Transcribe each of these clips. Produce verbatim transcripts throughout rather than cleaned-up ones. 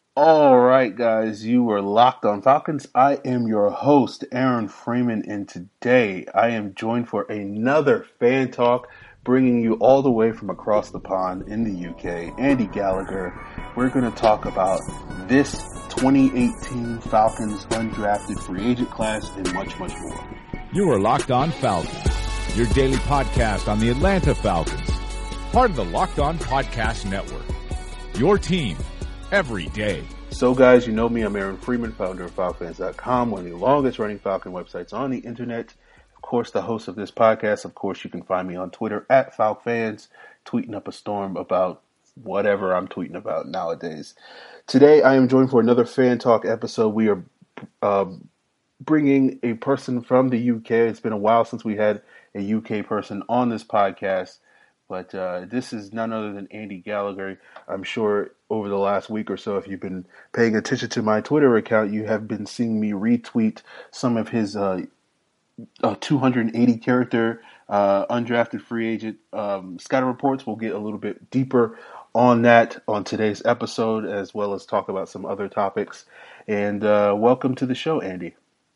All right, guys, you were locked on Falcons. I am your host, Aaron Freeman, and today I am joined for another fan talk, bringing you all the way from across the pond in the U K, Andy Gallagher. We're going to talk about this twenty eighteen Falcons undrafted free agent class and much, much more. You are Locked On Falcons, your daily podcast on the Atlanta Falcons, part of the Locked On Podcast Network. Your team every day. So, guys, you know me. I'm Aaron Freeman, founder of Falcons dot com, one of the longest-running Falcon websites on the internet. Of course, the host of this podcast. Of course, you can find me on Twitter at FalcFans, tweeting up a storm about whatever I'm tweeting about nowadays. Today, I am joined for another Fan Talk episode. We are uh, bringing a person from the U K. It's been a while since we had a U K person on this podcast. But uh, this is none other than Andy Gallagher. I'm sure over the last week or so, if you've been paying attention to my Twitter account, you have been seeing me retweet some of his uh, uh, two hundred eighty character uh, undrafted free agent um, scouting reports. We'll get a little bit deeper on that on today's episode, as well as talk about some other topics. And uh, welcome to the show, Andy.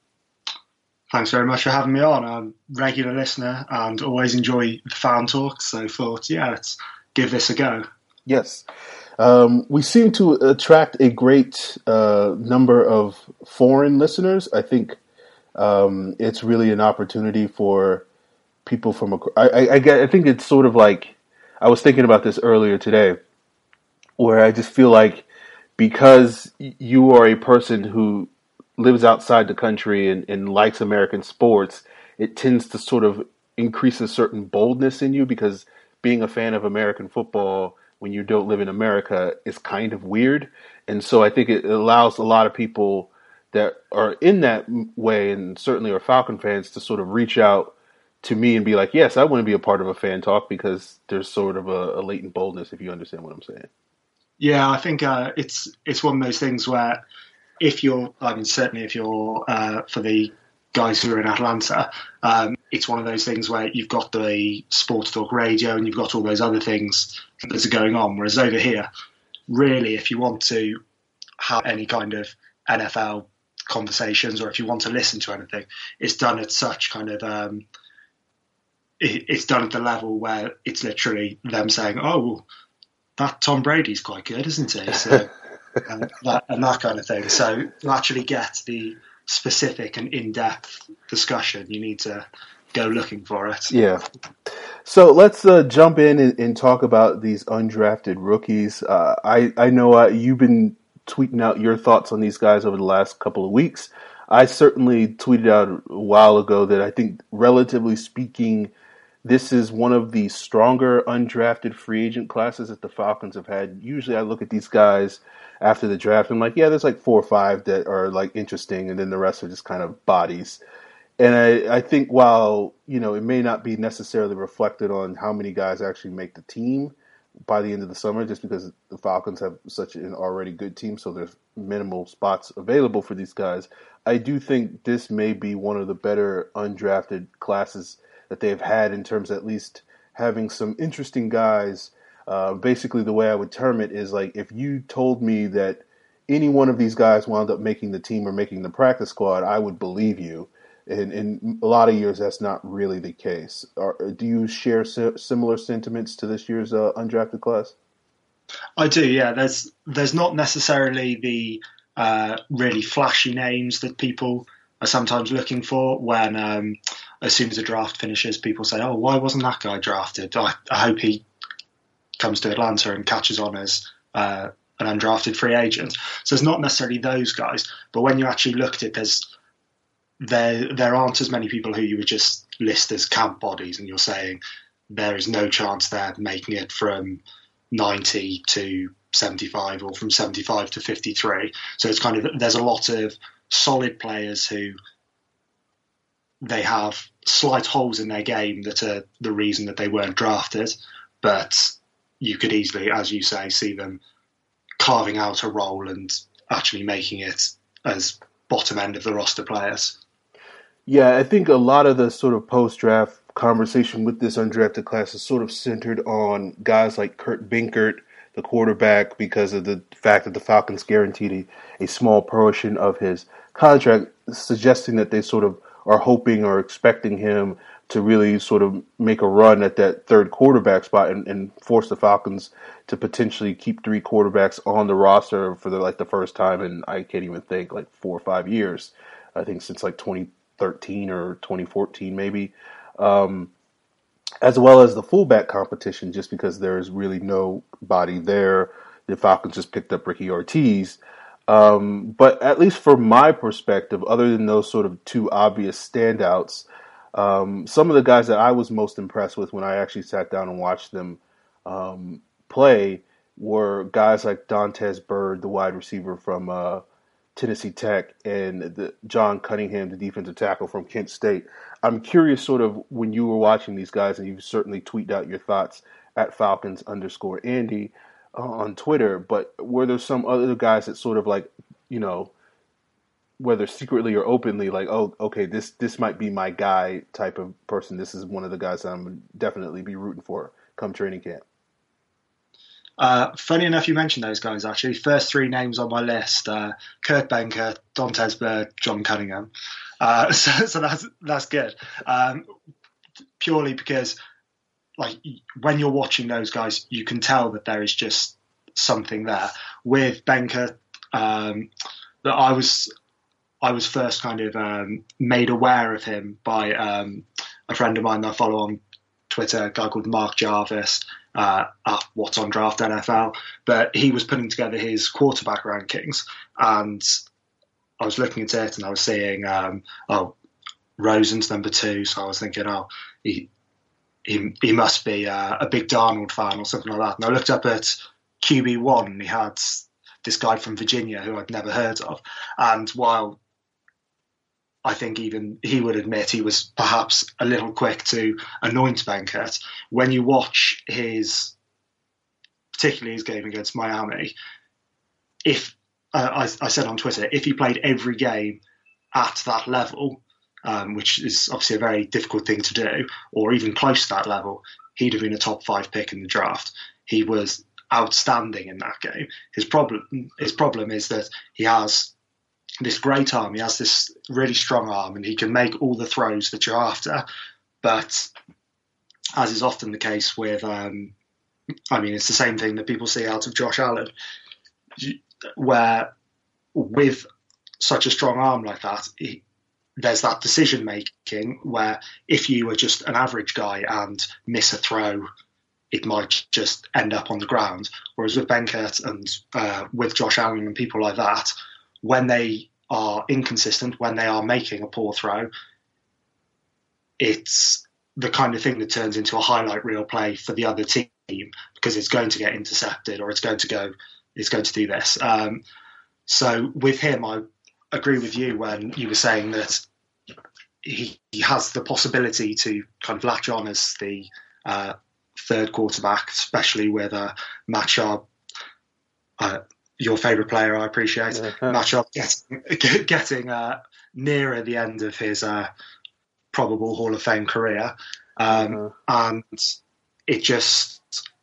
Thanks very much for having me on. I'm a regular listener and always enjoy the fan talks. So thought, yeah, let's give this a go. Yes. Um, we seem to attract a great uh, number of foreign listeners. I think um, it's really an opportunity for people from a, I, I, I, get, I think it's sort of like, I was thinking about this earlier today, where I just feel like because you are a person who lives outside the country and, and likes American sports, it tends to sort of increase a certain boldness in you, because being a fan of American football when you don't live in America is kind of weird. And so I think it allows a lot of people that are in that way, and certainly are Falcon fans, to sort of reach out to me and be like, yes, I want to be a part of a fan talk, because there's sort of a, a latent boldness, if you understand what I'm saying. Yeah, I think uh, it's it's one of those things where if you're, I mean, certainly if you're, uh, for the guys who are in Atlanta, um, it's one of those things where you've got the sports talk radio and you've got all those other things that are going on. Whereas over here, really, if you want to have any kind of N F L conversations, or if you want to listen to anything, it's done at such kind of, um, it, it's done at the level where it's literally them saying, oh, that Tom Brady's quite good, isn't he? So, and that, and that kind of thing. So to actually get the specific and in-depth discussion, you need to go looking for it. Yeah. So let's uh, jump in and, and talk about these undrafted rookies. Uh, I, I know uh, you've been tweeting out your thoughts on these guys over the last couple of weeks. I certainly tweeted out a while ago that I think, relatively speaking, this is one of the stronger undrafted free agent classes that the Falcons have had. Usually I look at these guys after the draft, I'm like, yeah, there's like four or five that are like interesting, and then the rest are just kind of bodies. And I, I think while, you know, it may not be necessarily reflected on how many guys actually make the team by the end of the summer, just because the Falcons have such an already good team, so there's minimal spots available for these guys, I do think this may be one of the better undrafted classes that they've had, in terms of at least having some interesting guys. Uh, basically, the way I would term it is like, if you told me that any one of these guys wound up making the team or making the practice squad, I would believe you. And in a lot of years, that's not really the case. Are, do you share si- similar sentiments to this year's uh, undrafted class? I do, yeah. There's there's not necessarily the uh, really flashy names that people are sometimes looking for when, um, as soon as the draft finishes, people say, oh, why wasn't that guy drafted? I, I hope he comes to Atlanta and catches on as uh, an undrafted free agent. So it's not necessarily those guys, but when you actually look at it, there's there there aren't as many people who you would just list as camp bodies, and you're saying there is no chance they're making it from ninety to seventy-five, or from seventy-five to fifty-three. So it's kind of, there's a lot of solid players who they have slight holes in their game that are the reason that they weren't drafted, but you could easily, as you say, see them carving out a role and actually making it as bottom end of the roster players. Yeah, I think a lot of the sort of post-draft conversation with this undrafted class is sort of centered on guys like Kurt Benkert, the quarterback because of the fact that the Falcons guaranteed a, a small portion of his contract, suggesting that they sort of are hoping or expecting him to really sort of make a run at that third quarterback spot and, and force the Falcons to potentially keep three quarterbacks on the roster for the like the first time in I can't even think like four or five years. I think since like twenty thirteen or twenty fourteen maybe, um, as well as the fullback competition. Just because there's really nobody there, the Falcons just picked up Ricky Ortiz. Um, but at least from my perspective, other than those sort of two obvious standouts, um, some of the guys that I was most impressed with when I actually sat down and watched them um, play were guys like Dontez Byrd, the wide receiver from uh, Tennessee Tech, and the, John Cunningham, the defensive tackle from Kent State. I'm curious sort of when you were watching these guys, and you've certainly tweeted out your thoughts at Falcons underscore Andy uh, on Twitter, but were there some other guys that sort of like, you know, whether secretly or openly, like, oh, okay, this this might be my guy type of person. This is one of the guys that I'm going to definitely be rooting for come training camp? Uh, funny enough, you mentioned those guys, actually. First three names on my list, uh, Kurt Benkert, Dontez Byrd, John Cunningham. Uh, so, so that's that's good. Um, purely because, like, when you're watching those guys, you can tell that there is just something there. With Benkert, um, that I was... I was first kind of um, made aware of him by um, a friend of mine that I follow on Twitter, a guy called Mark Jarvis, uh, at What's on Draft N F L. But he was putting together his quarterback rankings, and I was looking at it and I was seeing, um, oh, Rosen's number two. So I was thinking, oh, he he, he must be uh, a big Darnold fan or something like that. And I looked up at Q B one and he had this guy from Virginia who I'd never heard of. And while I think even he would admit he was perhaps a little quick to anoint Benkert, when you watch his, particularly his game against Miami, if uh, I, I said on Twitter, if he played every game at that level, um, which is obviously a very difficult thing to do, or even close to that level, he'd have been a top five pick in the draft. He was outstanding in that game. His problem, his problem is that he has this great arm, he has this really strong arm, and he can make all the throws that you're after. But as is often the case with, um, I mean, it's the same thing that people see out of Josh Allen, where with such a strong arm like that, he, there's that decision making where if you were just an average guy and miss a throw, it might just end up on the ground. Whereas with Benkert and uh, with Josh Allen and people like that, when they are inconsistent, when they are making a poor throw, it's the kind of thing that turns into a highlight reel play for the other team because it's going to get intercepted or it's going to go, it's going to do this. Um, so with him, I agree with you when you were saying that he, he has the possibility to kind of latch on as the uh, third quarterback, especially with uh, Matt Schaub, uh, your favourite player, I appreciate. Uh-huh. Matt Schaub getting, getting uh, nearer the end of his uh, probable Hall of Fame career. Um, uh-huh. And it just,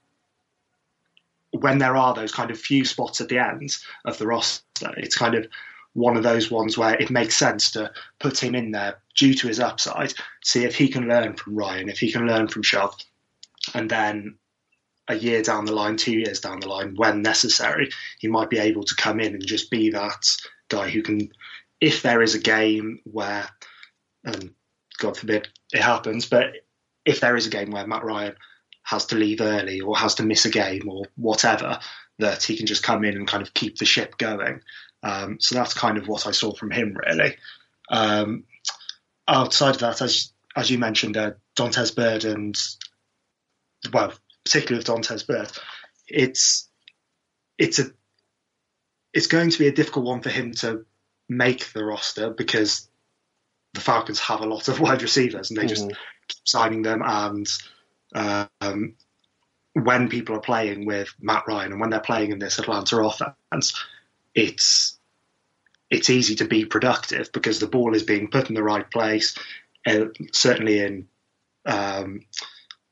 when there are those kind of few spots at the end of the roster, it's kind of one of those ones where it makes sense to put him in there due to his upside, see if he can learn from Ryan, if he can learn from Schaub, and then a year down the line, two years down the line, when necessary, he might be able to come in and just be that guy who can, if there is a game where, and God forbid it happens, but if there is a game where Matt Ryan has to leave early or has to miss a game or whatever, that he can just come in and kind of keep the ship going. Um, so that's kind of what I saw from him, really. Um, outside of that, as as you mentioned, uh, Dontez Byrd and, well, particularly with Dontez Byrd, it's it's a it's going to be a difficult one for him to make the roster because the Falcons have a lot of wide receivers and they mm-hmm. just keep signing them. And um, when people are playing with Matt Ryan and when they're playing in this Atlanta offense, it's it's easy to be productive because the ball is being put in the right place. Uh, certainly in um, the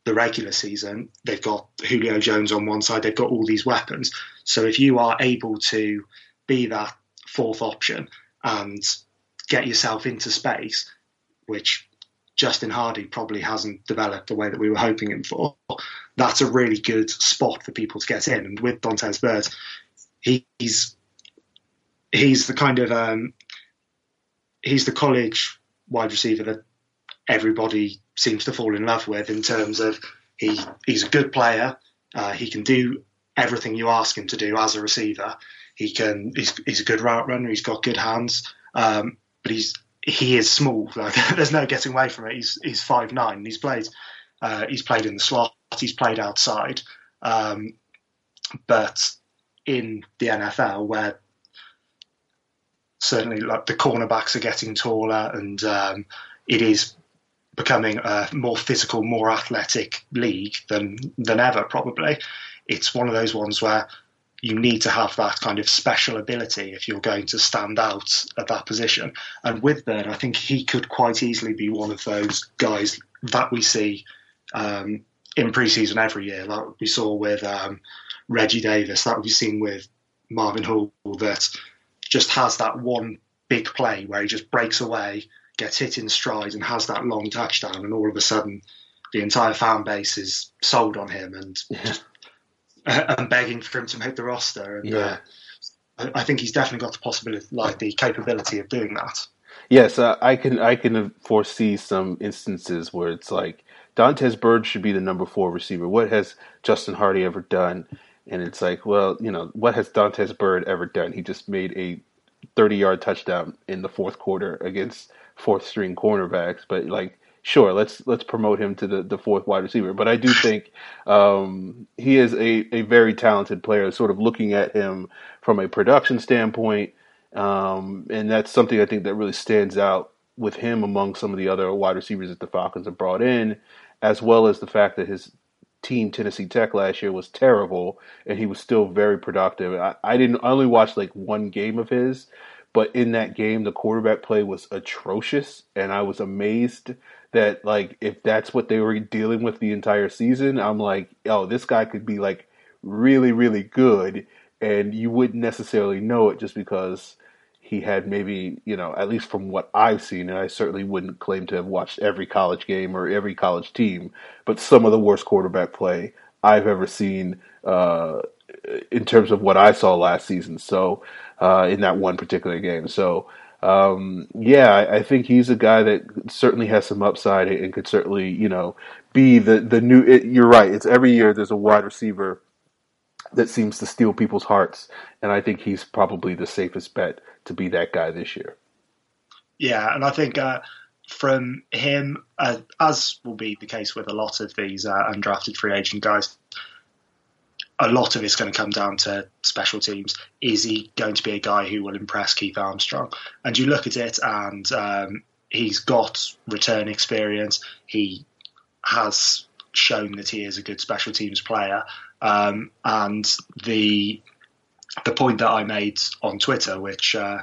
the regular season, they've got Julio Jones on one side, they've got all these weapons. So if you are able to be that fourth option and get yourself into space, which Justin Hardy probably hasn't developed the way that we were hoping him for, that's a really good spot for people to get in. And with Dontez Bird, he, he's he's the kind of um, he's the college wide receiver that everybody seems to fall in love with, in terms of he he's a good player. Uh, he can do everything you ask him to do as a receiver. He can he's, he's a good route runner. He's got good hands, um, but he's he is small. Like, there's no getting away from it. He's he's five nine. He's played uh, he's played in the slot. He's played outside, um, but in the N F L, where certainly like the cornerbacks are getting taller, and um, it is becoming a more physical, more athletic league than than ever, probably. It's one of those ones where you need to have that kind of special ability if you're going to stand out at that position. And with Bird, I think he could quite easily be one of those guys that we see um, in preseason every year, like we saw with um, Reggie Davis, that we've seen with Marvin Hall, that just has that one big play where he just breaks away, gets hit in stride, and has that long touchdown, and all of a sudden the entire fan base is sold on him and just, uh, and begging for him to make the roster. And yeah. uh, I, I think he's definitely got the possibility, like the capability of doing that. Yes, uh, I can I can foresee some instances where it's like Dontez Bird should be the number four receiver. What has Justin Hardy ever done? And it's like, well, you know, what has Dontez Bird ever done? He just made a thirty-yard touchdown in the fourth quarter against fourth-string cornerbacks. But, like, sure, let's let's promote him to the, the fourth wide receiver. But I do think um, he is a, a very talented player, sort of looking at him from a production standpoint. Um, and that's something I think that really stands out with him among some of the other wide receivers that the Falcons have brought in, as well as the fact that his team, Tennessee Tech, last year was terrible, and he was still very productive. I, I didn't I only watched like one game of his, but in that game, the quarterback play was atrocious, and I was amazed that, like, if that's what they were dealing with the entire season, I'm like, oh, this guy could be, like, really, really good, and you wouldn't necessarily know it just because he had maybe, you know, at least from what I've seen, and I certainly wouldn't claim to have watched every college game or every college team, but some of the worst quarterback play I've ever seen uh, in terms of what I saw last season. So uh, in that one particular game. So um, yeah, I, I think he's a guy that certainly has some upside and could certainly, you know, be the, the new, it, you're right. It's every year there's a wide receiver that seems to steal people's hearts. And I think he's probably the safest bet to be that guy this year. Yeah, and I think uh, from him, uh, as will be the case with a lot of these uh, undrafted free agent guys, a lot of it's going to come down to special teams. Is he going to be a guy who will impress Keith Armstrong? And you look at it, and um, he's got return experience. He has shown that he is a good special teams player. Um, and the the point that I made on Twitter, which uh,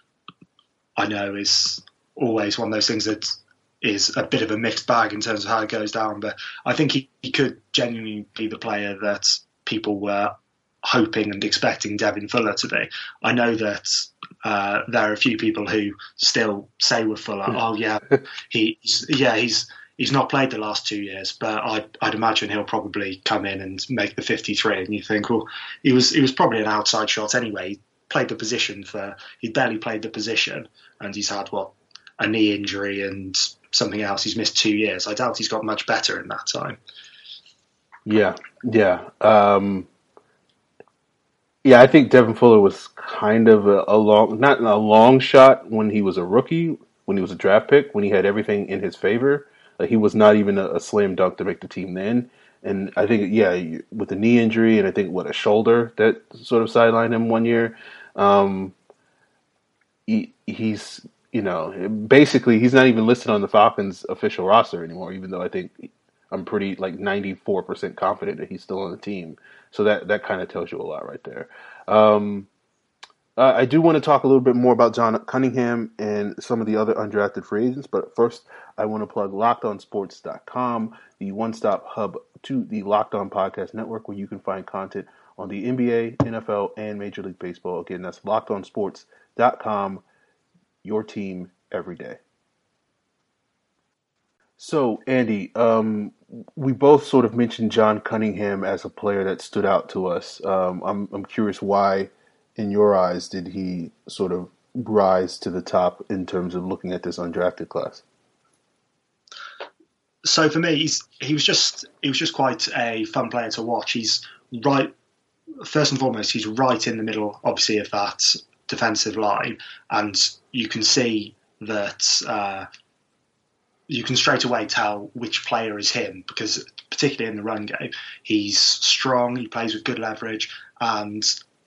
I know is always one of those things that is a bit of a mixed bag in terms of how it goes down, but I think he, he could genuinely be the player that people were hoping and expecting Devin Fuller to be. I know that uh, there are a few people who still say with Fuller, oh yeah, he's yeah he's he's not played the last two years, but I'd, I'd imagine he'll probably come in and make the fifty-three. And you think, well, he was he was probably an outside shot anyway. He played the position for he barely played the position, and he's had what a knee injury and something else. He's missed two years. I doubt he's got much better in that time. Yeah, yeah, um, yeah. I think Devin Fuller was kind of a, a long, not a long shot when he was a rookie, when he was a draft pick, when he had everything in his favor. Like, he was not even a, a slam dunk to make the team then. And I think, yeah, with the knee injury and I think what a shoulder that sort of sidelined him one year, um, he, he's, you know, basically he's not even listed on the Falcons official roster anymore, even though I think I'm pretty like ninety-four percent confident that he's still on the team. So that, that kind of tells you a lot right there. Um, Uh, I do want to talk a little bit more about John Cunningham and some of the other undrafted free agents, but first I want to plug locked on sports dot com, the one-stop hub to the Locked On Podcast Network, where you can find content on the N B A, N F L, and Major League Baseball. Again, that's locked on sports dot com, your team every day. So, Andy, um, we both sort of mentioned John Cunningham as a player that stood out to us. Um, I'm, I'm curious why, in your eyes, did he sort of rise to the top in terms of looking at this undrafted class? So for me, he's, he was just he was just quite a fun player to watch. He's right, first and foremost, he's right in the middle, obviously, of that defensive line, and you can see that. Uh, You can straight away tell which player is him, because particularly in the run game, he's strong, he plays with good leverage, and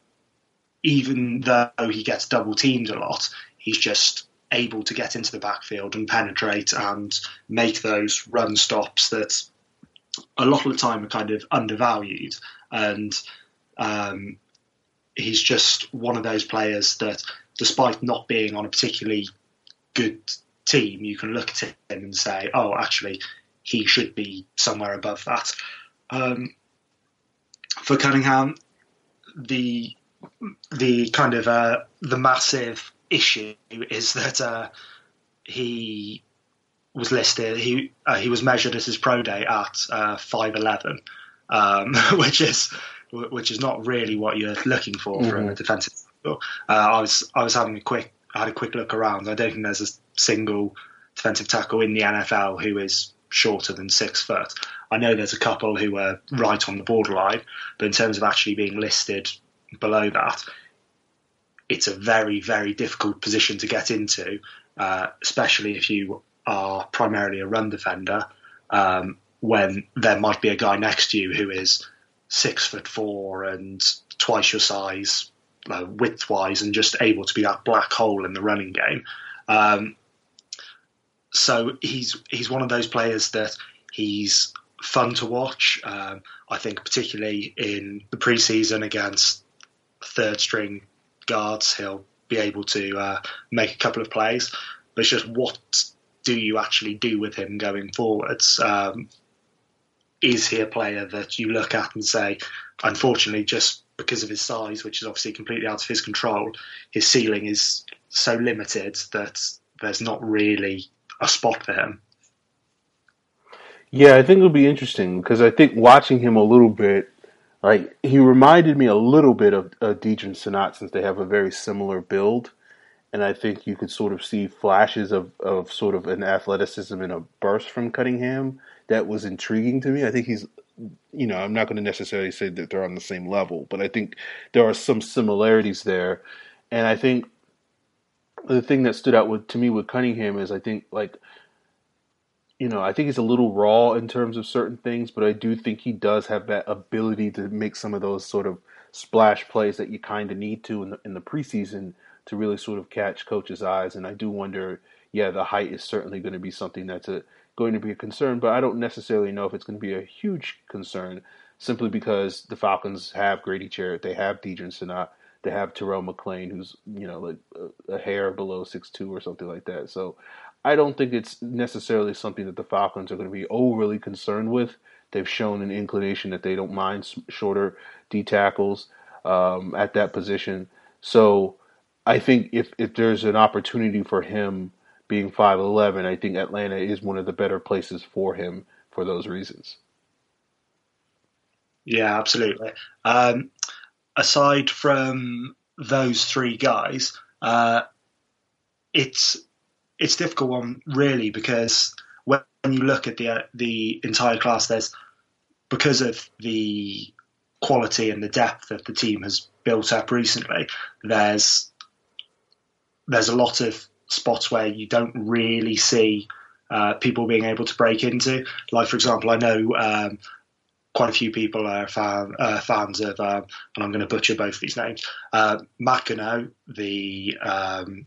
even though he gets double teamed a lot, he's just able to get into the backfield and penetrate and make those run stops that a lot of the time are kind of undervalued. And um, he's just one of those players that, despite not being on a particularly good team, you can look at him and say, oh, actually, he should be somewhere above that. Um, for Cunningham, the the kind of uh, the massive issue is that uh, he was listed, he uh, he was measured at his pro day at uh, five eleven, um, which is which is not really what you're looking for mm-hmm. from a defensive. Uh, I was I was having a quick I had a quick look around. I don't think there's a single defensive tackle in the N F L who is shorter than six foot. I know there's a couple who are right on the borderline, but in terms of actually being listed below that, it's a very, very difficult position to get into, uh, especially if you are primarily a run defender, um, when there might be a guy next to you who is six foot four and twice your size, uh, width-wise, and just able to be that black hole in the running game. Um, so he's he's one of those players that he's fun to watch. Um, I think particularly in the preseason against third-string guards, he'll be able to uh, make a couple of plays. But it's just, what do you actually do with him going forwards? Um, is he a player that you look at and say, unfortunately, just because of his size, which is obviously completely out of his control, his ceiling is so limited that there's not really a spot for him? Yeah, I think it'll be interesting because I think watching him a little bit, like, he reminded me a little bit of uh, Dejan Sanat, since they have a very similar build. And I think you could sort of see flashes of, of sort of an athleticism and a burst from Cunningham that was intriguing to me. I think he's, you know, I'm not going to necessarily say that they're on the same level, but I think there are some similarities there. And I think the thing that stood out with, to me with Cunningham is I think, like, you know, I think he's a little raw in terms of certain things, but I do think he does have that ability to make some of those sort of splash plays that you kind of need to in the, in the preseason to really sort of catch coaches' eyes. And I do wonder, yeah, the height is certainly going to be something that's a, going to be a concern, but I don't necessarily know if it's going to be a huge concern, simply because the Falcons have Grady Jarrett, they have Dejan Sanat, they have Terrell McClain, who's, you know, like a, a hair below six two or something like that. So I don't think it's necessarily something that the Falcons are going to be overly concerned with. They've shown an inclination that they don't mind shorter D tackles um, at that position. So I think if, if there's an opportunity for him being five eleven, I think Atlanta is one of the better places for him for those reasons. Yeah, absolutely. Um, aside from those three guys, uh, it's it's a difficult one, really, because when you look at the uh, the entire class, there's, because of the quality and the depth that the team has built up recently, there's there's a lot of spots where you don't really see uh, people being able to break into. Like, for example, I know um, quite a few people are fan, uh, fans of, um, and I'm going to butcher both these names, uh, Matt Gano, the um,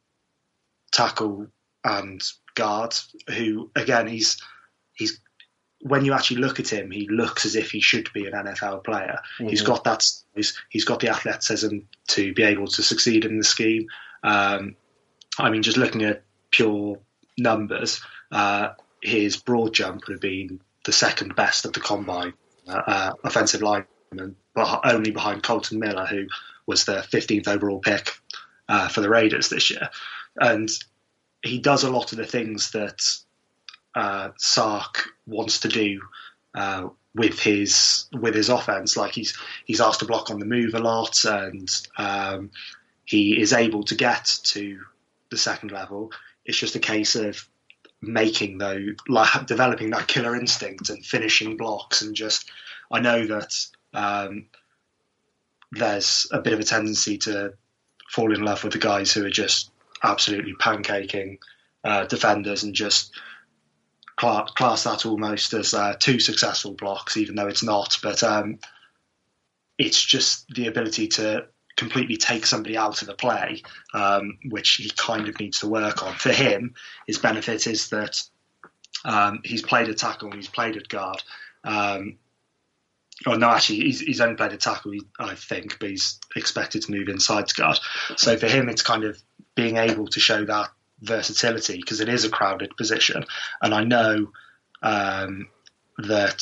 tackle and guard, who, again, he's he's when you actually look at him, he looks as if he should be an N F L player. Mm-hmm. He's got that. He's, he's got the athleticism to be able to succeed in the scheme. Um, I mean, just looking at pure numbers, uh, his broad jump would have been the second best of the combine uh, uh, offensive lineman, but only behind Colton Miller, who was the fifteenth overall pick uh, for the Raiders this year. And he does a lot of the things that uh, Sark wants to do uh, with his with his offense. Like he's he's asked to block on the move a lot, and um, he is able to get to the second level. It's just a case of making though, like developing that killer instinct and finishing blocks. And just, I know that um, there's a bit of a tendency to fall in love with the guys who are just absolutely pancaking uh, defenders and just class, class that almost as uh, two successful blocks, even though it's not. But um, it's just the ability to completely take somebody out of the play, um, which he kind of needs to work on. For him, his benefit is that um, he's played at tackle and he's played at guard. Um, or no, actually, he's, he's only played at tackle, I think, but he's expected to move inside to guard. So for him, it's kind of being able to show that versatility, because it is a crowded position. And I know um, that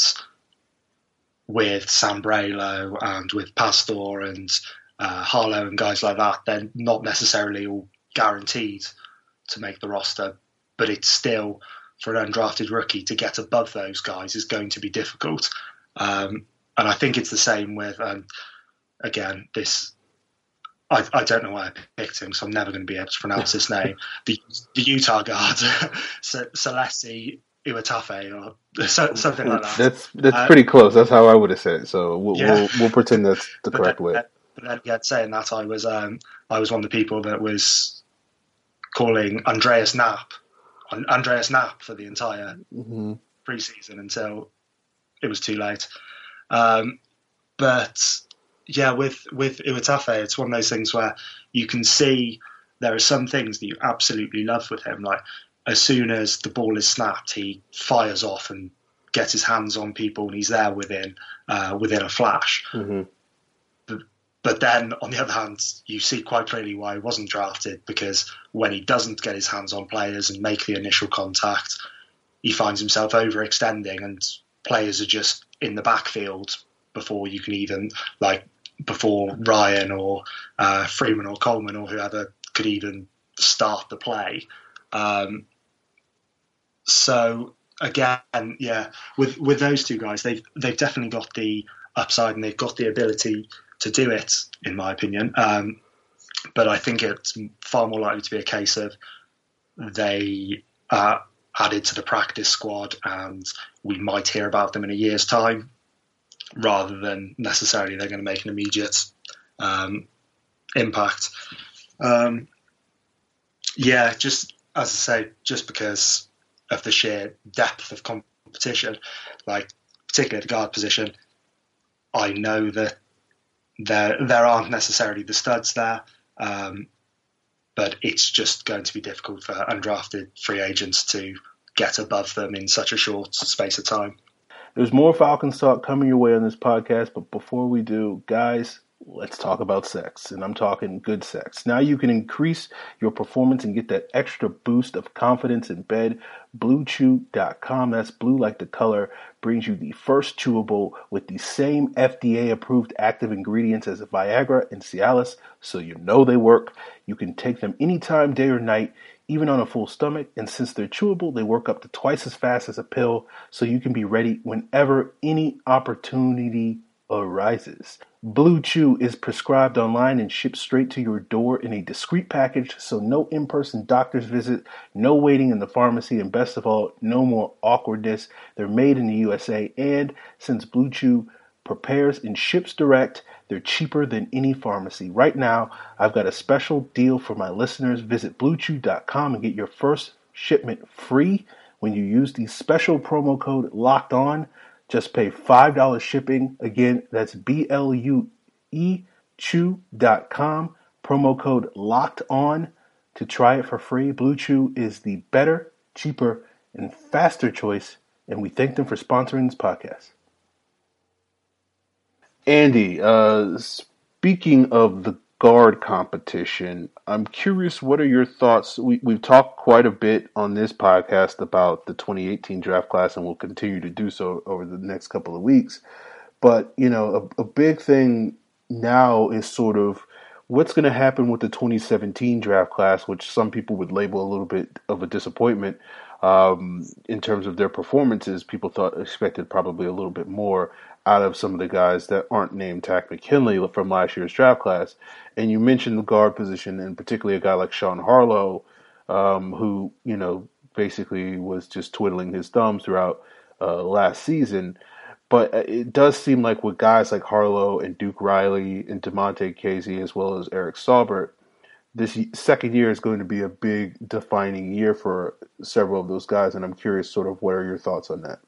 with Sambrailo and with Pastor and Uh, Harlow and guys like that, they're not necessarily all guaranteed to make the roster, but it's still, for an undrafted rookie, to get above those guys is going to be difficult. Um, and I think it's the same with, um, again, this, I, I don't know why I picked him, so I'm never going to be able to pronounce his name, the, the Utah guard, Celesi Uatafe, or so, something like that. That's that's uh, pretty close. That's how I would have said it, so we'll, yeah. we'll, we'll pretend that's the correct then, way. But then again, saying that, I was um, I was one of the people that was calling Andreas Knapp, Andreas Knapp for the entire mm-hmm. preseason until it was too late. Um, but yeah, with with Uatafe, it's one of those things where you can see there are some things that you absolutely love with him. Like as soon as the ball is snapped, he fires off and gets his hands on people, and he's there within uh, within a flash. Mm-hmm. But then, on the other hand, you see quite clearly why he wasn't drafted, because when he doesn't get his hands on players and make the initial contact, he finds himself overextending, and players are just in the backfield before you can even, like, before Ryan or uh, Freeman or Coleman or whoever could even start the play. Um, so, again, yeah, with with those two guys, they've they've definitely got the upside and they've got the ability to do it, in my opinion. Um, but I think it's far more likely to be a case of they are added to the practice squad and we might hear about them in a year's time, rather than necessarily they're going to make an immediate um, impact. Um, yeah, just as I say, just because of the sheer depth of competition, like particularly at the guard position, I know that there there aren't necessarily the studs there, um, but it's just going to be difficult for undrafted free agents to get above them in such a short space of time. There's more Falcons talk coming your way on this podcast, but before we do, guys, let's talk about sex, and I'm talking good sex. Now you can increase your performance and get that extra boost of confidence in bed. Blue Chew dot com, that's blue like the color, brings you the first chewable with the same F D A-approved active ingredients as Viagra and Cialis, so you know they work. You can take them anytime, day or night, even on a full stomach, and since they're chewable, they work up to twice as fast as a pill, so you can be ready whenever any opportunity arises. Blue Chew is prescribed online and shipped straight to your door in a discreet package, so no in-person doctor's visit, no waiting in the pharmacy, and best of all, no more awkwardness. They're made in the U S A, and since Blue Chew prepares and ships direct, they're cheaper than any pharmacy. Right now, I've got a special deal for my listeners. Visit Blue Chew dot com and get your first shipment free when you use the special promo code LOCKED ON. Just pay five dollars shipping. Again, that's B L U E Chew dot com. Promo code LOCKED ON to try it for free. Blue Chew is the better, cheaper, and faster choice And we thank them for sponsoring this podcast. Andy, uh, speaking of the guard competition, I'm curious, what are your thoughts? We, we've talked quite a bit on this podcast about the twenty eighteen draft class, and we'll continue to do so over the next couple of weeks. But, you know, a, a big thing now is sort of what's going to happen with the twenty seventeen draft class, which some people would label a little bit of a disappointment um, in terms of their performances. People thought expected probably a little bit more out of some of the guys that aren't named Takk McKinley from last year's draft class. And you mentioned the guard position, and particularly a guy like Sean Harlow, um, who, you know, basically was just twiddling his thumbs throughout uh, last season. But it does seem like with guys like Harlow and Duke Riley and DeMonte Casey, as well as Eric Saubert, this second year is going to be a big defining year for several of those guys. And I'm curious sort of what are your thoughts on that?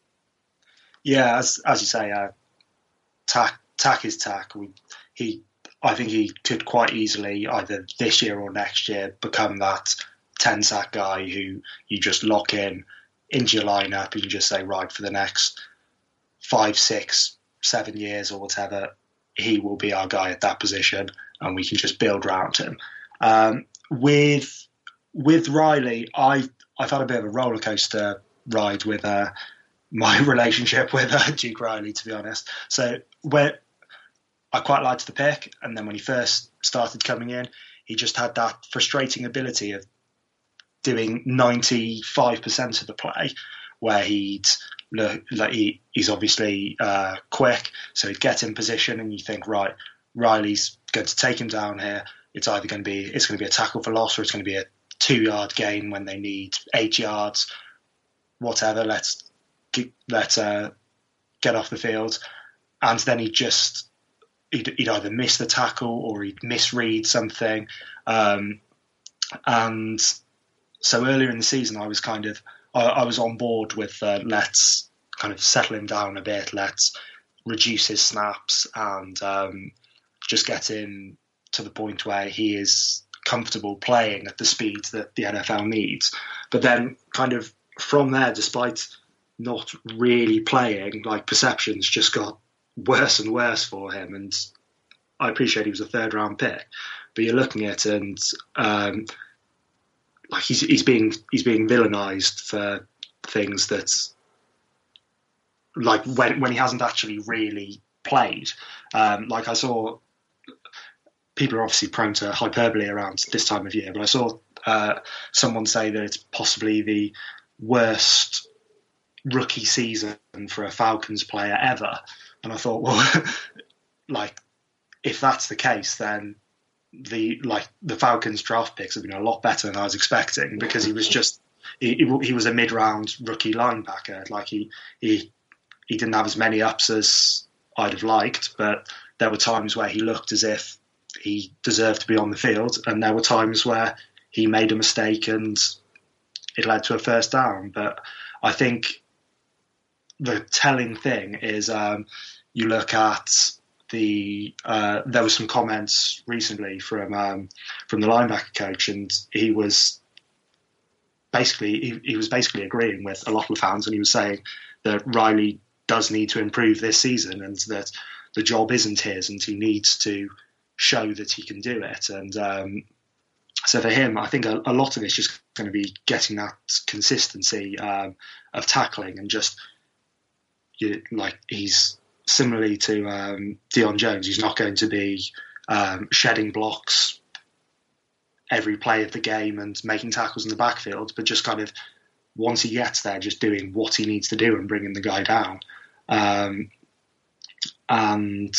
Yeah, as as you say, uh, Takk Takk is Takk. We, he, I think he could quite easily either this year or next year become that ten sack guy who you just lock in into your lineup and you just say, right, for the next five, six, seven years or whatever, he will be our guy at that position, and we can just build around him. Um, with with Riley, I I've had a bit of a roller coaster ride with uh, my relationship with uh, Duke Riley, to be honest. So where I quite liked the pick, and then when he first started coming in, he just had that frustrating ability of doing ninety-five percent of the play, where he'd look like he, he's obviously uh, quick, so he'd get in position, and you think, right, Riley's going to take him down here. It's either going to be it's going to be a tackle for loss, or it's going to be a two-yard gain when they need eight yards, whatever. Let's let's uh, get off the field, and then he just he'd, he'd either miss the tackle or he'd misread something, um, and so earlier in the season I was kind of I, I was on board with uh, let's kind of settle him down a bit, let's reduce his snaps and um, just get him to the point where he is comfortable playing at the speed that the N F L needs. But then kind of from there, despite not really playing, like perceptions just got worse and worse for him. And I appreciate he was a third round pick, but you're looking at it and um, like he's he's being he's being villainized for things that like when when he hasn't actually really played. Um, like I saw people are obviously prone to hyperbole around this time of year, but I saw uh, someone say that it's possibly the worst rookie season for a Falcons player ever. And I thought, well, like, if that's the case, then the like the Falcons draft picks have been a lot better than I was expecting, because he was just he, he was a mid-round rookie linebacker. Like he he he didn't have as many ups as I'd have liked, but there were times where he looked as if he deserved to be on the field, and there were times where he made a mistake and it led to a first down. But I think the telling thing is um, you look at the uh, there were some comments recently from um, from the linebacker coach, and he was basically he, he was basically agreeing with a lot of fans, and he was saying that Riley does need to improve this season, and that the job isn't his, and he needs to show that he can do it. And um, so for him, I think a, a lot of it's just going to be getting that consistency um, of tackling, and just you, like he's similarly to um, Deion Jones, he's not going to be um, shedding blocks every play of the game and making tackles in the backfield, but just kind of once he gets there, just doing what he needs to do and bringing the guy down. Um, and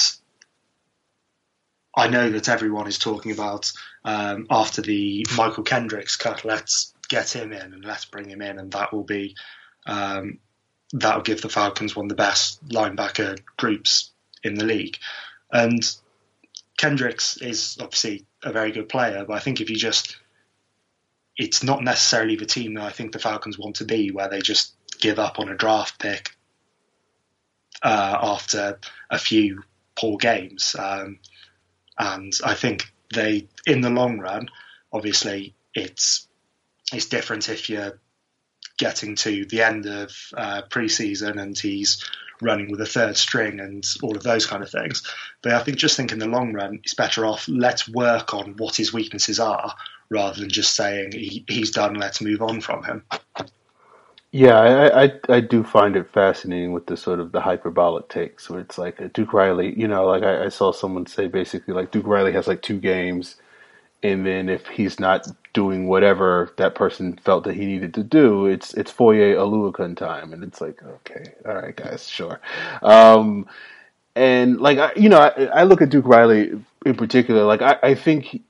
I know that everyone is talking about um, after the Michael Kendricks cut, let's get him in and let's bring him in, and that will be um, that will give the Falcons one of the best linebacker groups in the league. And Kendricks is obviously a very good player, but I think if you just, it's not necessarily the team that I think the Falcons want to be, where they just give up on a draft pick uh, after a few poor games. Um, and I think they, in the long run, obviously it's it's different if you're getting to the end of uh, pre-season and he's running with a third string and all of those kind of things. But I think just think in the long run, it's better off, let's work on what his weaknesses are rather than just saying he, he's done, let's move on from him. Yeah, I, I I do find it fascinating with the sort of the hyperbolic takes where it's like uh, Duke Riley, you know, like I, I saw someone say basically like Duke Riley has like two games, and then if he's not doing whatever that person felt that he needed to do, it's it's Foye Oluokun time, and it's like, okay, all right, guys, sure. Um, and like I, you know, I, I look at Duke Riley in particular, like I, I think.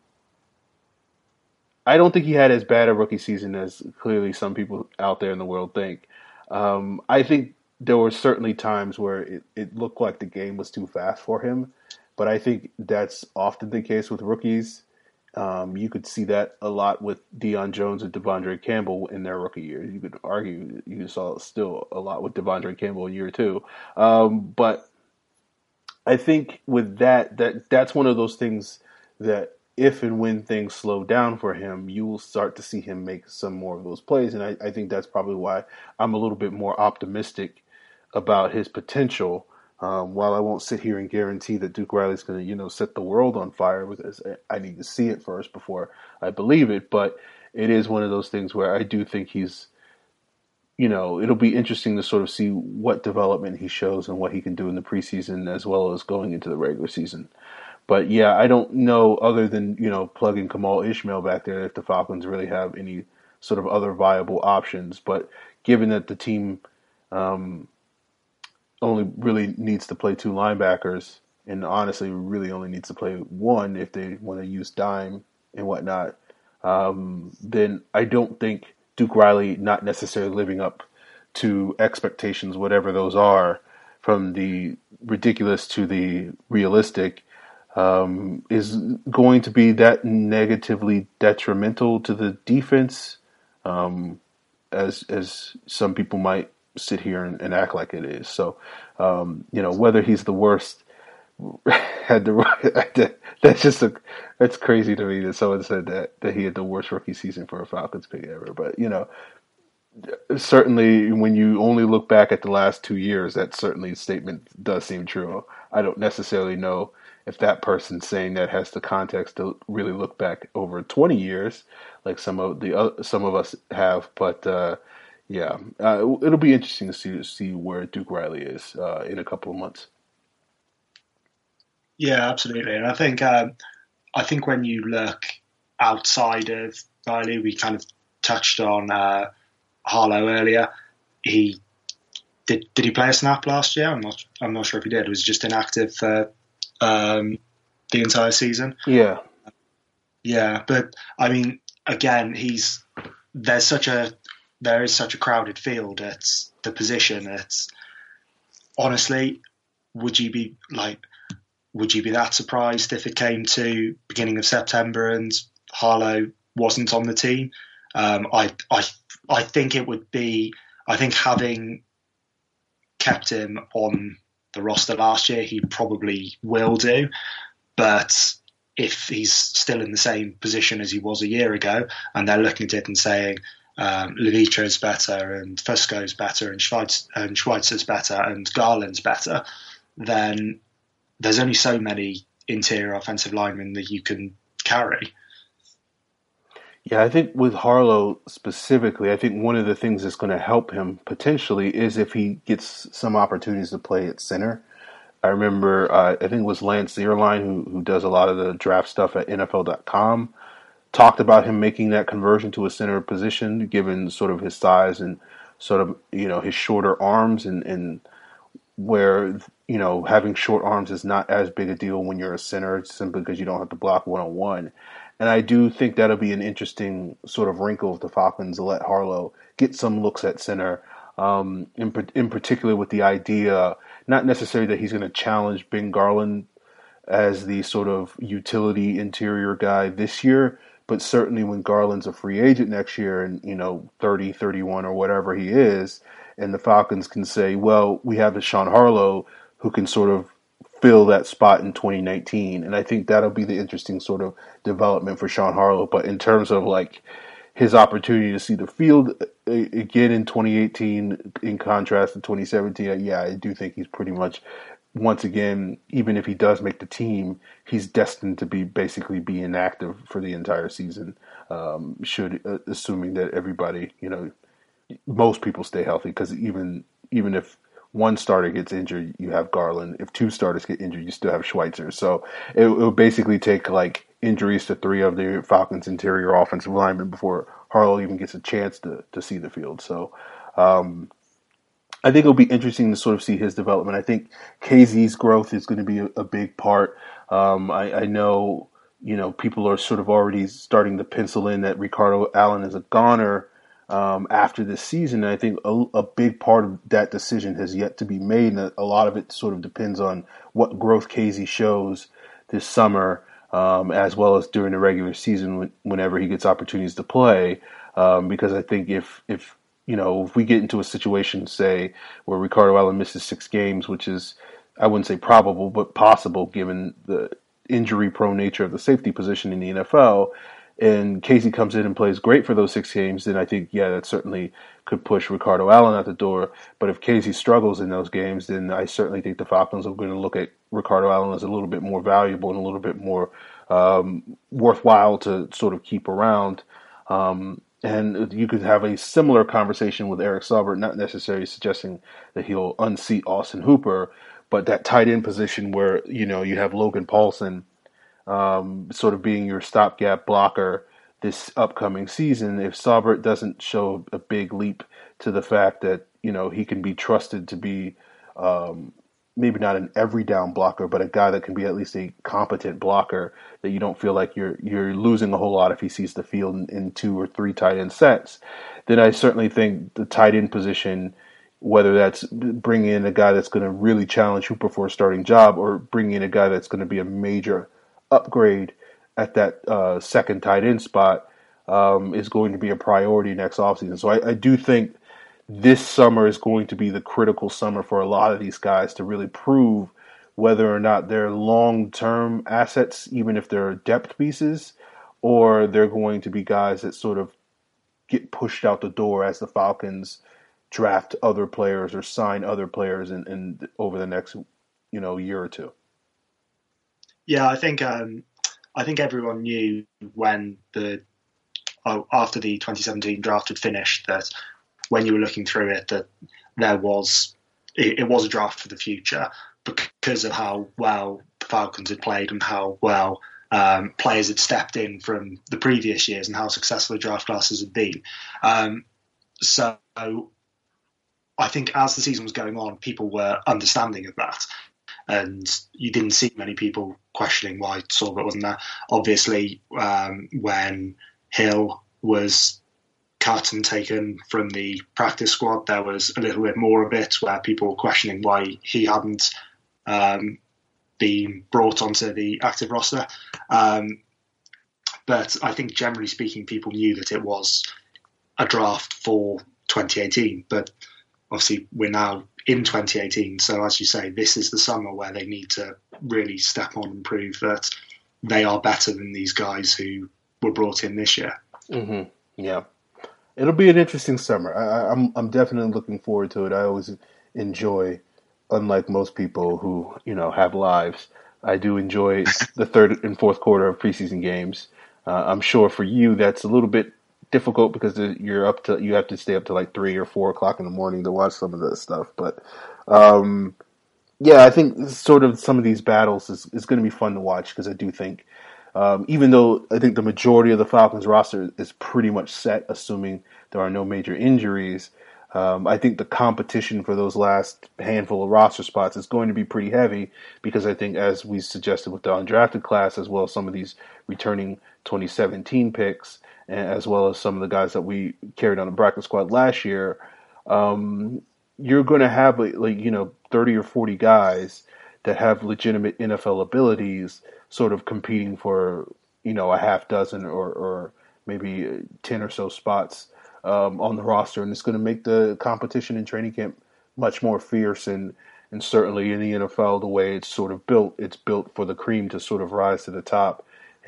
I don't think he had as bad a rookie season as clearly some people out there in the world think. Um, I think there were certainly times where it, it looked like the game was too fast for him, but I think that's often the case with rookies. Um, you could see that a lot with Deion Jones and Devondre Campbell in their rookie years. You could argue you saw still a lot with Devondre Campbell in year two. Um, but I think with that, that that's one of those things that if and when things slow down for him, you will start to see him make some more of those plays. And I, I think that's probably why I'm a little bit more optimistic about his potential. Um, while I won't sit here and guarantee that Duke Riley's going to, you know, set the world on fire, because I need to see it first before I believe it. But it is one of those things where I do think he's, you know, it'll be interesting to sort of see what development he shows and what he can do in the preseason as well as going into the regular season. But yeah, I don't know, other than, you know, plugging Kamal Ishmael back there, if the Falcons really have any sort of other viable options. But given that the team um, only really needs to play two linebackers, and honestly really only needs to play one if they want to use dime and whatnot, um, then I don't think Duke Riley not necessarily living up to expectations, whatever those are, from the ridiculous to the realistic, Um, is going to be that negatively detrimental to the defense, um, as as some people might sit here and, and act like it is. So, um, you know, whether he's the worst, had the that's just a that's crazy to me that someone said that that he had the worst rookie season for a Falcons pick ever. But you know, certainly when you only look back at the last two years, that certainly statement does seem true. I don't necessarily know if that person saying that has the context to really look back over twenty years, like some of the uh, some of us have. But uh, yeah, uh, it'll be interesting to see see where Duke Riley is uh, in a couple of months. Yeah, absolutely. And I think um, I think when you look outside of Riley, we kind of touched on uh, Harlow earlier. He did did he play a snap last year? I'm not I'm not sure if he did. It was just inactive for um, the entire season. Yeah, yeah. But I mean, again, he's there's such a there is such a crowded field at the position. It's honestly, would you be like? Would you be that surprised if it came to beginning of September and Harlow wasn't on the team? Um, I, I, I think it would be. I think having kept him on the roster last year, he probably will do. But if he's still in the same position as he was a year ago, and they're looking at it and saying um, Levitra is better, and Fusco is better, and Schweitz, and Schweitzer's better, and Garland's better, then there's only so many interior offensive linemen that you can carry. Yeah, I think with Harlow specifically, I think one of the things that's going to help him potentially is if he gets some opportunities to play at center. I remember, uh, I think it was Lance Zierlein, who, who does a lot of the draft stuff at N F L dot com, talked about him making that conversion to a center position, given sort of his size and sort of, you know, his shorter arms, and, and where, you know, having short arms is not as big a deal when you're a center, simply because you don't have to block one-on-one. And I do think that'll be an interesting sort of wrinkle if the Falcons let Harlow get some looks at center, um, in, in particular with the idea, not necessarily that he's going to challenge Ben Garland as the sort of utility interior guy this year, but certainly when Garland's a free agent next year and, you know, thirty, thirty-one or whatever he is, and the Falcons can say, well, we have a Sean Harlow who can sort of fill that spot in twenty nineteen. And I think that'll be the interesting sort of development for Sean Harlow. But in terms of like his opportunity to see the field again in twenty eighteen, in contrast to twenty seventeen, yeah, I do think he's pretty much, once again, even if he does make the team, he's destined to be basically be inactive for the entire season. Um, should uh, assuming that everybody, you know, most people stay healthy, because even even if one starter gets injured, you have Garland. If two starters get injured, you still have Schweitzer. So it, it would basically take like injuries to three of the Falcons' interior offensive linemen before Harlow even gets a chance to to see the field. So um, I think it'll be interesting to sort of see his development. I think K Z's growth is going to be a, a big part. Um, I, I know, you know, people are sort of already starting to pencil in that Ricardo Allen is a goner um, after this season. And I think a, a big part of that decision has yet to be made. And a lot of it sort of depends on what growth K Z shows this summer, um, as well as during the regular season when, whenever he gets opportunities to play. Um, because I think if, if, you know, if we get into a situation, say, where Ricardo Allen misses six games, which is, I wouldn't say probable, but possible given the injury-prone nature of the safety position in the N F L, and K Z comes in and plays great for those six games, then I think, yeah, that certainly could push Ricardo Allen out the door. But if K Z struggles in those games, then I certainly think the Falcons are going to look at Ricardo Allen as a little bit more valuable and a little bit more um, worthwhile to sort of keep around. Um, And you could have a similar conversation with Eric Saubert, not necessarily suggesting that he'll unseat Austin Hooper, but that tight end position where, you know, you have Logan Paulson um, sort of being your stopgap blocker this upcoming season. If Saubert doesn't show a big leap to the fact that, you know, he can be trusted to be um, maybe not an every down blocker, but a guy that can be at least a competent blocker, that you don't feel like you're you're losing a whole lot if he sees the field in, in two or three tight end sets, then I certainly think the tight end position, whether that's bringing in a guy that's going to really challenge Hooper for a starting job, or bringing in a guy that's going to be a major upgrade at that uh, second tight end spot, um, is going to be a priority next offseason. So I, I do think this summer is going to be the critical summer for a lot of these guys to really prove whether or not they're long-term assets, even if they're depth pieces, or they're going to be guys that sort of get pushed out the door as the Falcons draft other players or sign other players in, in over the next, you know, year or two. Yeah, I think um, I think everyone knew when the oh, after the twenty seventeen draft had finished that when you were looking through it, that there was it, it was a draft for the future because of how well the Falcons had played and how well um, players had stepped in from the previous years and how successful the draft classes had been. Um, so I think as the season was going on, people were understanding of that. And you didn't see many people questioning why Saubert wasn't there. Obviously, um, when Hill was cut and taken from the practice squad, there was a little bit more of it where people were questioning why he hadn't um, been brought onto the active roster. Um, but I think generally speaking, people knew that it was a draft for twenty eighteen. But obviously, we're now in twenty eighteen. So as you say, this is the summer where they need to really step on and prove that they are better than these guys who were brought in this year. Mm-hmm. Yeah. It'll be an interesting summer. I, I'm I'm definitely looking forward to it. I always enjoy, unlike most people who, you know, have lives, I do enjoy the third and fourth quarter of preseason games. Uh, I'm sure for you that's a little bit difficult because you're up to you have to stay up to like three or four o'clock in the morning to watch some of that stuff. But um, yeah, I think sort of some of these battles is, is going to be fun to watch because I do think. Um, even though I think the majority of the Falcons roster is pretty much set, assuming there are no major injuries, um, I think the competition for those last handful of roster spots is going to be pretty heavy because I think, as we suggested with the undrafted class, as well as some of these returning twenty seventeen picks, and as well as some of the guys that we carried on the practice squad last year, um, you're going to have like you know thirty or forty guys that have legitimate N F L abilities sort of competing for, you know, a half dozen or, or maybe ten or so spots um, on the roster. And it's going to make the competition in training camp much more fierce. And, and certainly in the N F L, the way it's sort of built, it's built for the cream to sort of rise to the top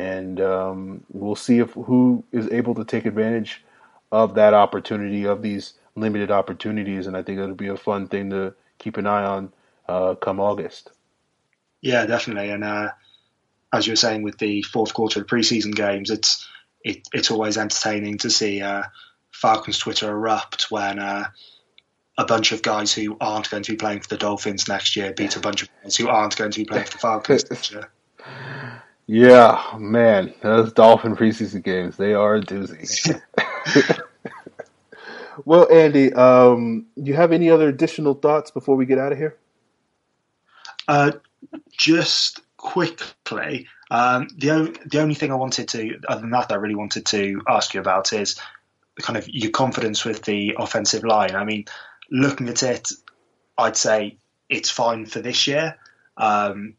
and um, we'll see if who is able to take advantage of that opportunity, of these limited opportunities, and I think it'll be a fun thing to keep an eye on uh, come August. Yeah, definitely. And uh, as you were saying with the fourth quarter of preseason games, it's it, it's always entertaining to see uh, Falcons Twitter erupt when uh, a bunch of guys who aren't going to be playing for the Dolphins next year beat a bunch of guys who aren't going to be playing for the Falcons next year. Yeah, man, those Dolphin preseason games, they are a doozy. Well, Andy, um, do you have any other additional thoughts before we get out of here? Uh, just quickly, um, the, o- the only thing I wanted to, other than that, I really wanted to ask you about is kind of your confidence with the offensive line. I mean, looking at it, I'd say it's fine for this year. Um,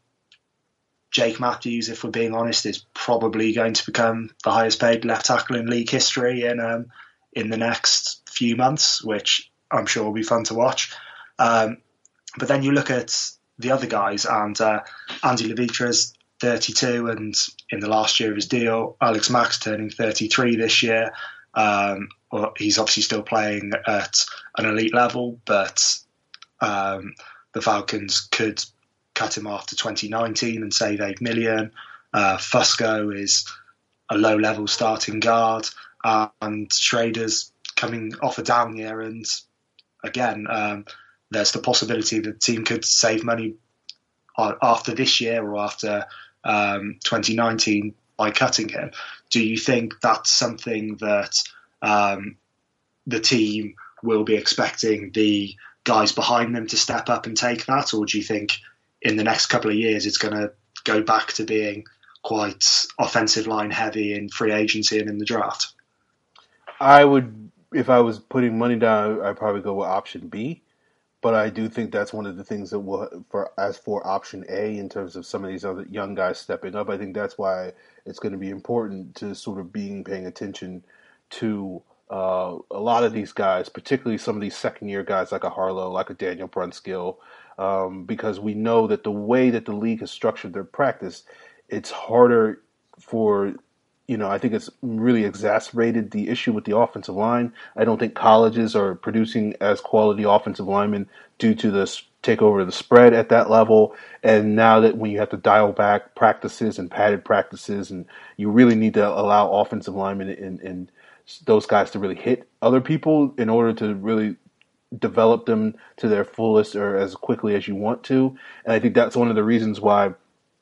Jake Matthews, if we're being honest, is probably going to become the highest paid left tackle in league history in um, in the next few months, which I'm sure will be fun to watch. Um, but then you look at the other guys, and uh, Andy Levitra's thirty-two, and in the last year of his deal, Alex Mack's turning thirty-three this year. Um, well, he's obviously still playing at an elite level, but um, the Falcons could cut him after twenty nineteen and save eight million. Uh, Fusco is a low-level starting guard, uh, and Schrader's coming off a down year, and again, um, there's the possibility that the team could save money after this year or after um, twenty nineteen by cutting him. Do you think that's something that um, the team will be expecting the guys behind them to step up and take that, or do you think in the next couple of years it's going to go back to being quite offensive line heavy in free agency and in the draft? I would, if I was putting money down, I'd probably go with option B. But I do think that's one of the things that will, for as for option A, in terms of some of these other young guys stepping up, I think that's why it's going to be important to sort of being paying attention to uh, a lot of these guys, particularly some of these second year guys like a Harlow, like a Daniel Brunskill, um, because we know that the way that the league has structured their practice, it's harder for. You know, I think it's really exacerbated the issue with the offensive line. I don't think colleges are producing as quality offensive linemen due to the takeover of the spread at that level. And now that when you have to dial back practices and padded practices, and you really need to allow offensive linemen and, and those guys to really hit other people in order to really develop them to their fullest or as quickly as you want to. And I think that's one of the reasons why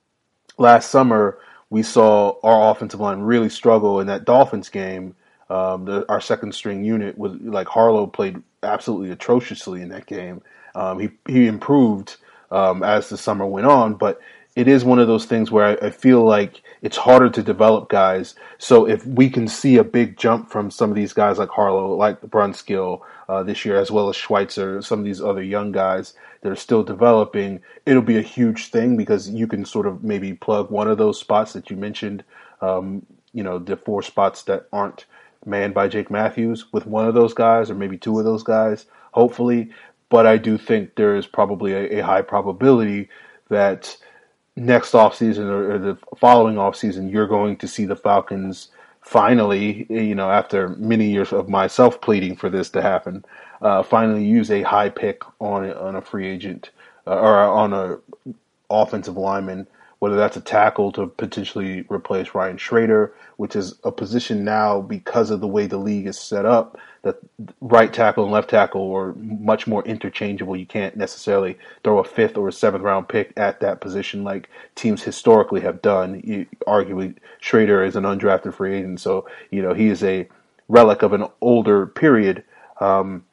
last summer we saw our offensive line really struggle in that Dolphins game. Um, the, our second string unit was like Harlow played absolutely atrociously in that game. Um, he he improved um, as the summer went on, but it is one of those things where I, I feel like it's harder to develop guys. So if we can see a big jump from some of these guys like Harlow, like Brunskill uh, this year, as well as Schweitzer, some of these other young guys that are still developing, it'll be a huge thing because you can sort of maybe plug one of those spots that you mentioned, um, you know, the four spots that aren't manned by Jake Matthews with one of those guys or maybe two of those guys, hopefully. But I do think there is probably a, a high probability that next offseason or, or the following offseason, you're going to see the Falcons finally, you know, after many years of myself pleading for this to happen, uh, finally use a high pick on a, on a free agent uh, or on a offensive lineman, whether that's a tackle to potentially replace Ryan Schrader, which is a position now because of the way the league is set up, that right tackle and left tackle are much more interchangeable. You can't necessarily throw a fifth or a seventh round pick at that position like teams historically have done. You, arguably, Schrader is an undrafted free agent, so you know he is a relic of an older period um,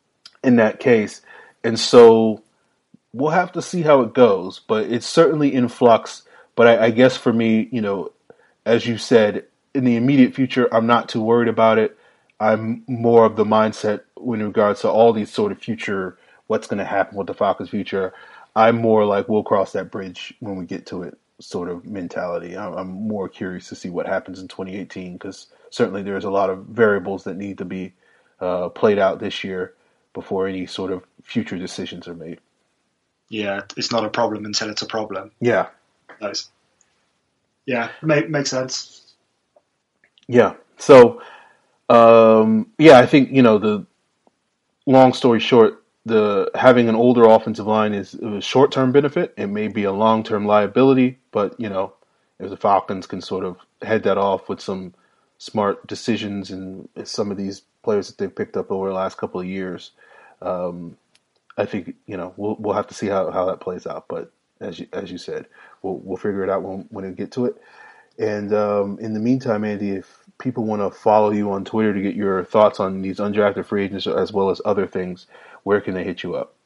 in that case. And so we'll have to see how it goes, but it's certainly in flux. But I, I guess for me, you know, as you said, in the immediate future, I'm not too worried about it. I'm more of the mindset in regards to all these sort of future, what's going to happen with the Falcons' future. I'm more like we'll cross that bridge when we get to it sort of mentality. I'm more curious to see what happens in twenty eighteen because certainly there's a lot of variables that need to be uh, played out this year before any sort of future decisions are made. Yeah, it's not a problem until it's a problem. Yeah. Nice. Yeah, make, makes sense. Yeah. So, um, yeah, I think, you know, the long story short, the having an older offensive line is a short-term benefit. It may be a long-term liability, but, you know, if the Falcons can sort of head that off with some smart decisions and some of these players that they've picked up over the last couple of years, um, I think, you know, we'll we'll have to see how, how that plays out. But as you, as you said, we'll we'll figure it out when when we get to it. And um, in the meantime, Andy, if people want to follow you on Twitter to get your thoughts on these undrafted free agents as well as other things, where can they hit you up?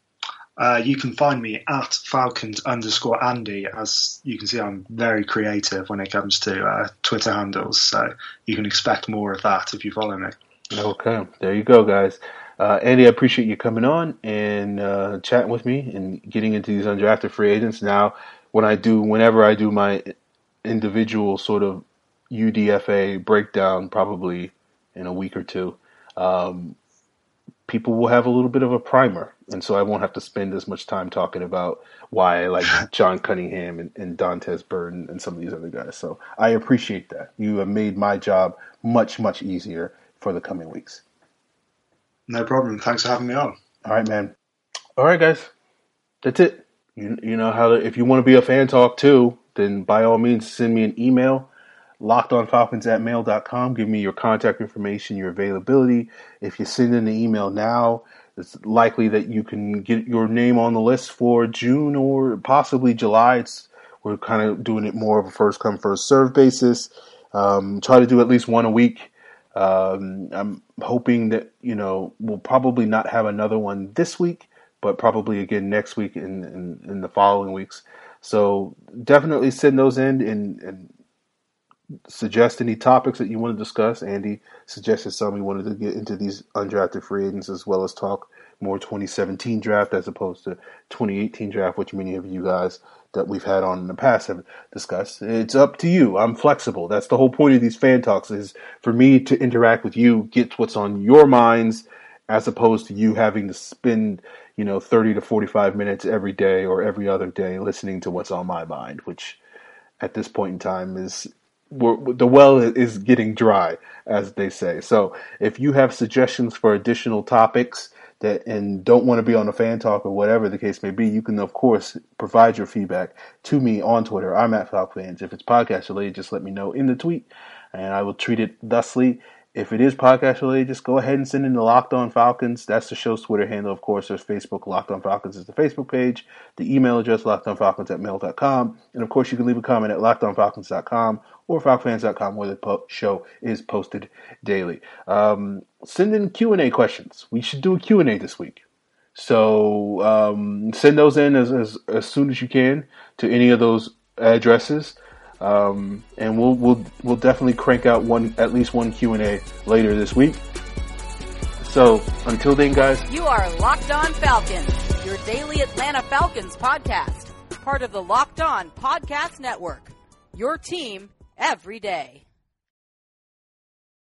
Uh, you can find me at Falcons underscore Andy. As you can see, I'm very creative when it comes to uh, Twitter handles, so you can expect more of that if you follow me. Okay, there you go, guys. Uh, Andy, I appreciate you coming on and uh, chatting with me and getting into these undrafted free agents. Now, when I do, whenever I do my individual sort of U D F A breakdown, probably in a week or two, um, people will have a little bit of a primer, and so I won't have to spend as much time talking about why I like John Cunningham and, and Dontez Burden and some of these other guys. So I appreciate that. You have made my job much, much easier for the coming weeks. No problem. Thanks for having me on. All right, man. All right, guys. That's it. You, you know how to, if you want to be a fan talk too, then by all means send me an email, lockedonfalcons at mail dot com. Give me your contact information, your availability. If you send in the email now, it's likely that you can get your name on the list for June or possibly July. It's, we're kind of doing it more of a first come, first serve basis. Um, try to do at least one a week. Um, I'm hoping that, you know, we'll probably not have another one this week, but probably again next week and in, in, in the following weeks. So definitely send those in and, and suggest any topics that you want to discuss. Andy suggested some. We wanted to get into these undrafted free agents as well as talk more twenty seventeen draft as opposed to twenty eighteen draft, which many of you guys that we've had on in the past have discussed. It's up to you. I'm flexible. That's the whole point of these fan talks, is for me to interact with you, get what's on your minds, as opposed to you having to spend, you know, thirty to forty-five minutes every day or every other day listening to what's on my mind, which at this point in time is, we're, the well is getting dry, as they say. So if you have suggestions for additional topics that and don't want to be on a fan talk or whatever the case may be, you can, of course, provide your feedback to me on Twitter. I'm at FalcFans. If it's podcast related, just let me know in the tweet, and I will treat it thusly. If it is podcast related, just go ahead and send in the Locked On Falcons. That's the show's Twitter handle. Of course, there's Facebook. Locked On Falcons is the Facebook page. The email address, lockedonfalcons at mail dot com. And, of course, you can leave a comment at lockedonfalcons dot com or falcfans dot com, where the po- show is posted daily. Um, send in Q and A questions. We should do a Q and A this week. So um, send those in as, as as soon as you can to any of those addresses. Um, and we'll we'll we'll definitely crank out one at least one Q and A later this week. So until then, guys, you are Locked On Falcons, your daily Atlanta Falcons podcast, part of the Locked On Podcast Network. Your team every day.